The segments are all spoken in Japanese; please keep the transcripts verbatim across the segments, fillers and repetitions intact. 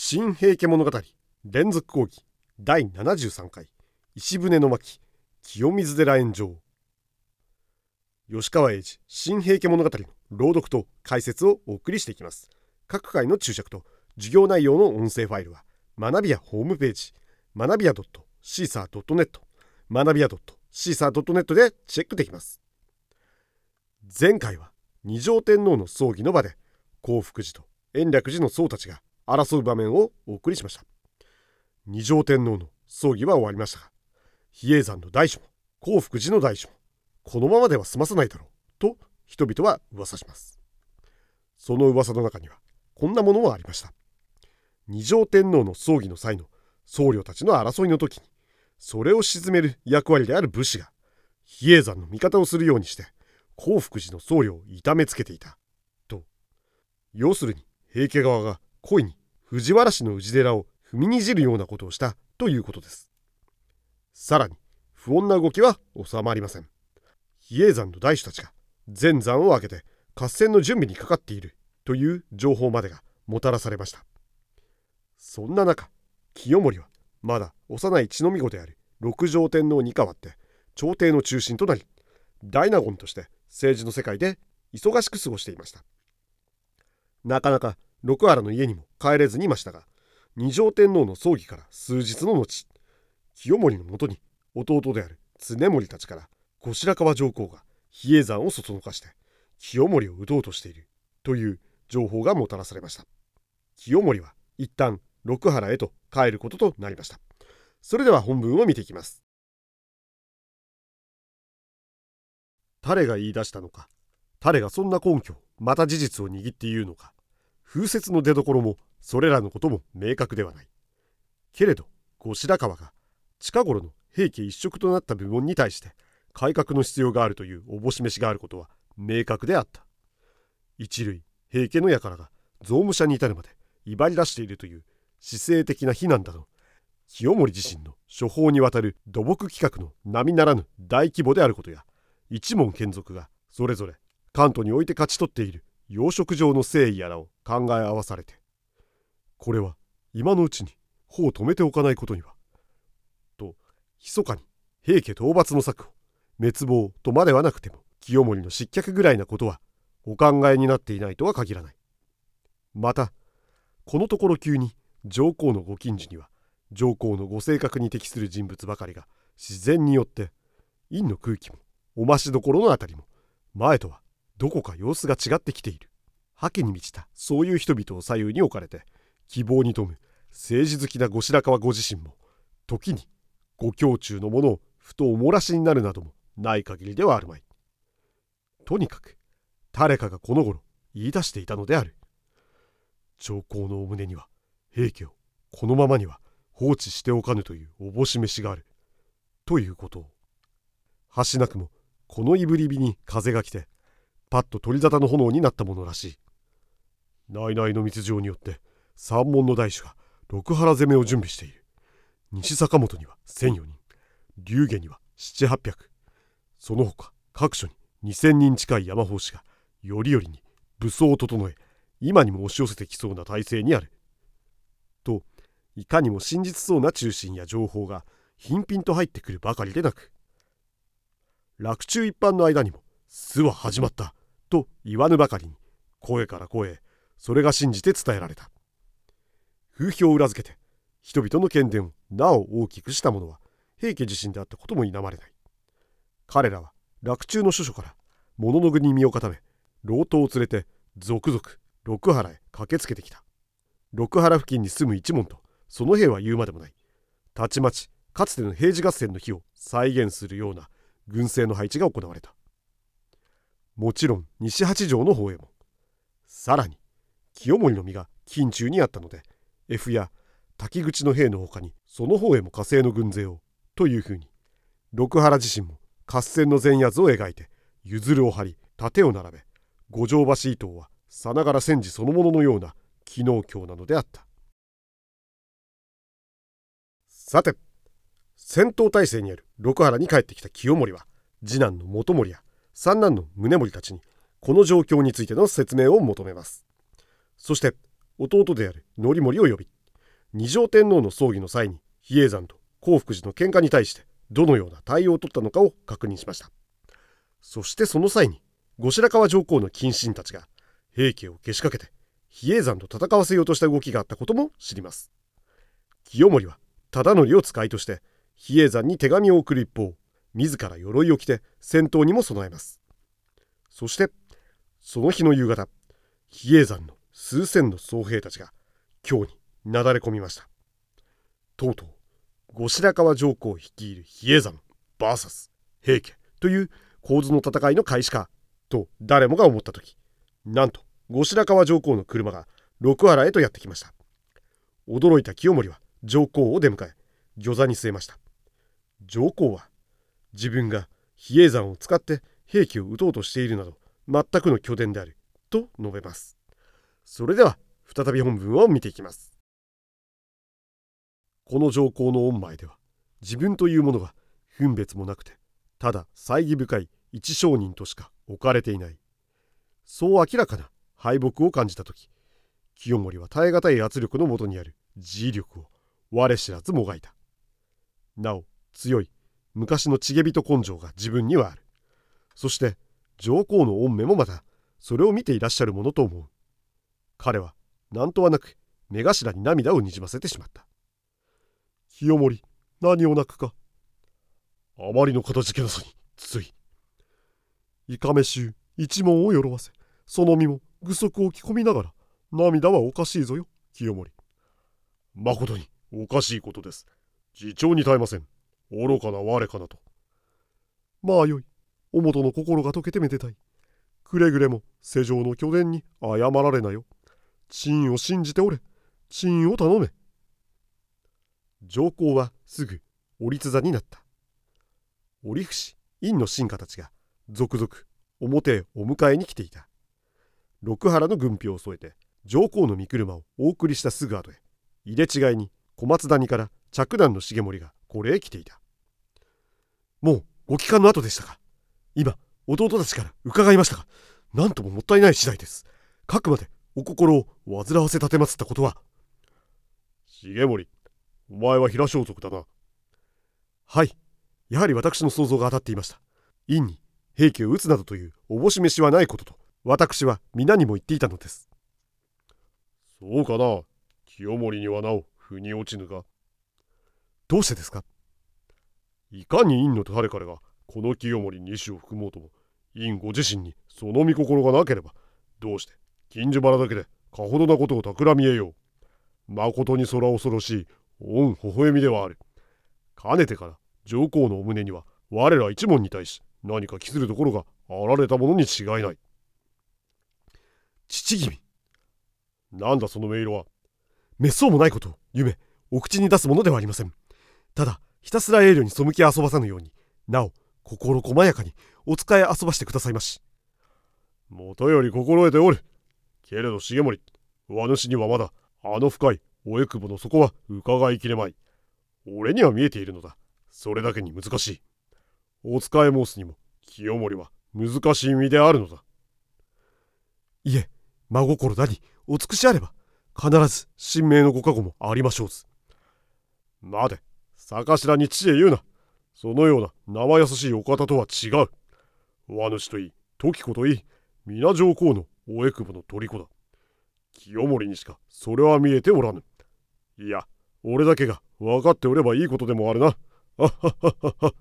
新平家物語連続講義だいななじゅうさんかい石舟の巻清水寺炎上。吉川英治新平家物語の朗読と解説をお送りしていきます。各回の注釈と授業内容の音声ファイルは学びやホームページ学びや シーサードットネット 学びや シーサードットネット でチェックできます。前回は二条天皇の葬儀の場で興福寺と延暦寺の僧たちが争う場面をお送りしました。二条天皇の葬儀は終わりましたが、比叡山の大師も興福寺の大師もこのままでは済まさないだろうと人々は噂します。その噂の中にはこんなものもありました。二条天皇の葬儀の際の僧侶たちの争いの時に、それを鎮める役割である武士が比叡山の味方をするようにして興福寺の僧侶を痛めつけていたと。要するに平家側が故意に藤原氏の氏寺を踏みにじるようなことをしたということです。さらに不穏な動きは収まりません。比叡山の大師たちが全山を挙げて合戦の準備にかかっているという情報までがもたらされました。そんな中、清盛はまだ幼い乳飲み子である六条天皇に代わって朝廷の中心となり、大納言として政治の世界で忙しく過ごしていました。なかなか六原の家にも帰れずにいましたが、二条天皇の葬儀から数日の後、清盛のもとに弟である経盛たちから後白河上皇が比叡山をそそのかして清盛を討とうとしているという情報がもたらされました。清盛は一旦六原へと帰ることとなりました。それでは本文を見ていきます。誰が言い出したのか、誰がそんな根拠また事実を握って言うのか、風説の出どころもそれらのことも明確ではない。けれど後白河が近頃の平家一色となった部門に対して改革の必要があるというおぼしめしがあることは明確であった。一類平家の輩が増務者に至るまで威張り出しているという姿勢的な非難だの、清盛自身の処方にわたる土木企画の並ならぬ大規模であることや、一門眷属がそれぞれ関東において勝ち取っている養殖場の誠意やらを考え合わされて、これは今のうちに歩を止めておかないことにはと、密かに平家討伐の策を滅亡とまではなくても清盛の失脚ぐらいなことはお考えになっていないとは限らない。またこのところ急に上皇のご近所には上皇のご性格に適する人物ばかりが自然によって院の空気もお増しどころのあたりも前とはどこか様子が違ってきている。覇気に満ちたそういう人々を左右に置かれて希望に富む政治好きな後白河ご自身も時にご胸中のものをふとお漏らしになるなどもない限りではあるまい。とにかく誰かがこの頃言い出していたのである。上皇のお胸には平家をこのままには放置しておかぬというおぼしめしがあるということを。はしなくもこのいぶり火に風が来てパッと取り沙汰の炎になったものらしい。内々の密情によって三門の大手が六原攻めを準備している。西坂本にはせんよにん、龍下にはなな、はっぴゃく、その他各所ににせんにん近い山法師がよりよりに武装を整え、今にも押し寄せてきそうな体制にあると、いかにも真実そうな中心や情報が頻々と入ってくるばかりでなく、洛中一般の間にも巣は始まったと言わぬばかりに声から声へそれが信じて伝えられた。風評を裏付けて人々の権殿をなお大きくしたものは平家自身であったことも否まれない。彼らは洛中の諸所から物の具に身を固め、老頭を連れて続々六原へ駆けつけてきた。六原付近に住む一門とその兵は言うまでもない。たちまちかつての平治合戦の日を再現するような軍勢の配置が行われた。もちろん西八条の方へも。さらに清盛の身が近中にあったので、F や滝口の兵の他にその方へも加勢の軍勢をというふうに、六原自身も合戦の前夜図を描いて譲るを張り盾を並べ、五条橋伊藤はさながら戦時そのもののような機能強なのであった。さて、戦闘態勢にある六原に帰ってきた清盛は次男の元盛や三男の宗盛たちにこの状況についての説明を求めます。そして弟である範盛を呼び、 二条天皇の葬儀の際に比叡山と興福寺の喧嘩に対してどのような対応を取ったのかを確認しました。そしてその際に後白河上皇の近臣たちが平家をけしかけて比叡山と戦わせようとした動きがあったことも知ります。清盛は忠則を使いとして比叡山に手紙を送る一方、自ら鎧を着て戦闘にも備えます。そしてその日の夕方、比叡山の数千の僧兵たちが京になだれ込みました。とうとう後白河上皇率いる比叡山 ブイエス 平家という構図の戦いの開始かと誰もが思ったとき、なんと後白河上皇の車が六原へとやってきました。驚いた清盛は上皇を出迎え御座に据えました。上皇は自分が比叡山を使って平家を討とうとしているなど全くの虚伝であると述べます。それでは再び本文を見ていきます。この上皇の御前では自分というものが分別もなくてただ猜疑深い一商人としか置かれていない。そう明らかな敗北を感じたとき、清盛は耐え難い圧力のもとにある自威力を我知らずもがいた。なお強い昔の告げ人根性が自分にはある。そして上皇の御目もまたそれを見ていらっしゃるものと思う。彼は何とはなく目頭に涙をにじませてしまった。清盛、何を泣くか。あまりのかたじけなさについ。いかめしゅう一門をよろわせ、その身も具足を着込みながら涙はおかしいぞよ、清盛。まことにおかしいことです。自重に耐えません。愚かな我かなと。まあよい。おもとの心が溶けてめでたい。くれぐれも世上の巨伝に謝られなよ。陳を信じておれ。陳を頼め。上皇はすぐ折立座になった。折伏院の臣下たちが続々表へお迎えに来ていた。六原の軍兵を添えて上皇の御車をお送りしたすぐ後へ、入れ違いに小松谷から嫡男の重盛がこれへ来ていた。もうご帰還の後でしたか。今弟たちから伺いましたが、なんとももったいない次第です。かくまでお心を煩わせ立てまつったことは。重盛、お前は平装束だな。はい、やはり私の想像が当たっていました。院に平家を討つなどというおぼし飯はないことと私は皆にも言っていたのです。そうかな。清盛にはなお腑に落ちぬが。どうしてですか。いかに院の誰彼がこの清盛に意を含もうとも、院ご自身にその御心がなければ、どうして金樹原だけでかほどなことを企みえよう。まことに空恐ろしい御微笑みではある。かねてから上皇のお胸には我ら一門に対し何か期するところがあられたものに違いない。父君、なんだその音色は。めっそうもないことを夢お口に出すものではありません。ただひたすら栄慮に背き遊ばさぬように、なお心細やかにお使い遊ばしてくださいまし。もとより心得ておる。けれど重盛、お主にはまだあの深いおえくぼの底は伺いきれまい。俺には見えているのだ。それだけに難しい。お使い申すにも清盛は難しい身であるのだ。いえ、真心だにお尽くしあれば必ず神明のご加護もありましょうず。待て、逆頭に父へ言うな。そのような生優しいお方とは違う。お主といい、時子といい、皆上皇のおえくぼの虜だ。清盛にしかそれは見えておらぬ。いや、俺だけが分かっておればいいことでもあるな。あはははは。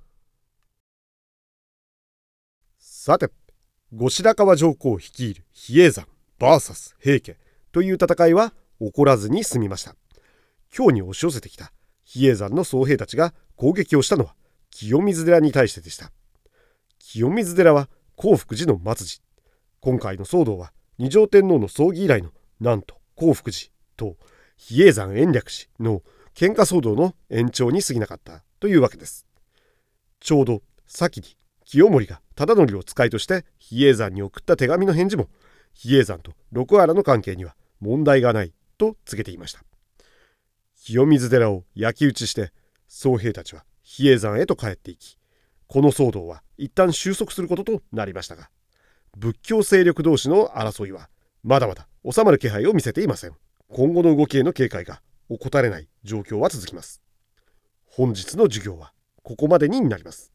さて、後白河上皇率いる比叡山 ブイエス 平家という戦いは起こらずに済みました。京に押し寄せてきた比叡山の僧兵たちが攻撃をしたのは清水寺に対してでした。清水寺は興福寺の末寺。今回の騒動は二条天皇の葬儀以来のなんと興福寺と比叡山延暦寺の喧嘩騒動の延長に過ぎなかったというわけです。ちょうど先に清盛が忠則を使いとして比叡山に送った手紙の返事も比叡山と六原の関係には問題がないと告げていました。清水寺を焼き討ちして僧兵たちは比叡山へと帰っていき、この騒動は一旦収束することとなりましたが、仏教勢力同士の争いはまだまだ収まる気配を見せていません。今後の動きへの警戒が怠れない状況は続きます。本日の授業はここまでになります。